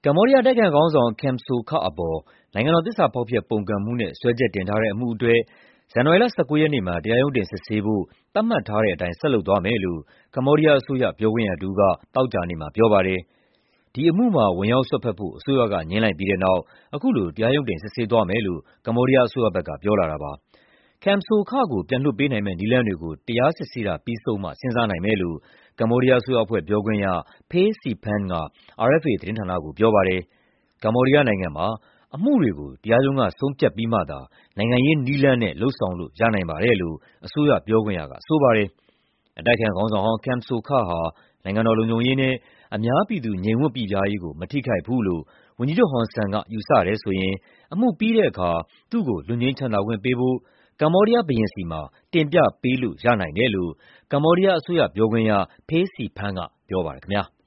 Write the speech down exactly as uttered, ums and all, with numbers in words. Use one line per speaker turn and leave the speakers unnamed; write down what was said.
ကမ္ဘောဒီးယားတိုက်ခိုက်ခေါင်းဆောင် Kem Sokha အပေါ် နိုင်ငံတော်သစ္စာဖောက်ဖျက်ပုန်ကန်မှုနဲ့ စွဲချက်တင်ထားတဲ့အမှုအတွက် ဇန်နဝါရီလ ၁၉ ရက်နေ့မှာ တရားရုံးတင်စစ်ဆေးဖို့ သတ်မှတ်ထားတဲ့အတိုင်း ဆက်လုပ်သွားမယ်လို့ ကမ္ဘောဒီးယားအစိုးရ ပြောခွင့်ရတဦးက သောကြာနေ့မှာပြောပါတယ်။ ဒီအမှုမှာ ဝင်ရောက်စွက်ဖက်ဖို့ အစိုးရက ငြင်းလိုက်ပြီးတဲ့နောက် အခုလို တရားရုံးတင် စစ်ဆေးသွားမယ်လို့ ကမ္ဘောဒီးယားအစိုးရဘက်က ပြောလာတာပါ။ Kem Sokha ကို ပြန်လွှတ်ပေးနိုင်မယ့် နည်းလမ်းတွေကို တရားစစ်ဆေးတာပြီးဆုံးမှ စဉ်းစားနိုင်မယ်လို့ ကမ္ဘောဒီးယားအစိုးရအဖွဲ့ ပြောခွင့်ရ Phay Siphan က အာအက်ဖ်အေ သတင်းဌာနကို ပြောပါတယ်။ ကမ္ဘောဒီးယားနိုင်ငံမှာ အမှုတွေကို တရားရုံးက ဆုံးဖြတ်ပြီးမှသာ နိုင်ငံရေးနည်းလမ်းနဲ့ လုပ်ဆောင်လို့ရနိုင်ပါတယ်လို့ အစိုးရပြောခွင့်ရက ဆိုပါတယ်။ အတိုက်အခံခေါင်းဆောင်ဟောင်း Kem Sokha ဟာ နိုင်ငံတော်လုံခြုံရေးနဲ့ အများပြည်သူ ငြိမ်ဝပ်ပိပြားရေးကို မထိခိုက်ဘူးလို့ ဝန်ကြီးချုပ်ဟွန်ဆန်က ယူဆတယ်ဆိုရင် အမှုပြီးတဲ့အခါ သူ့ကို လွတ်ငြိမ်းချမ်းသာခွင့်ပေးဖို့ ကမ္ဘောဒီးယားဘုရင်ဆီမှာ တင်ပြပေးလို့ရနိုင်တယ်လို့ ကမ္ဘောဒီးယားအစိုးရပြောခွင့်ရ Phay Siphan ကပြောပါတယ်ခင်ဗျာ။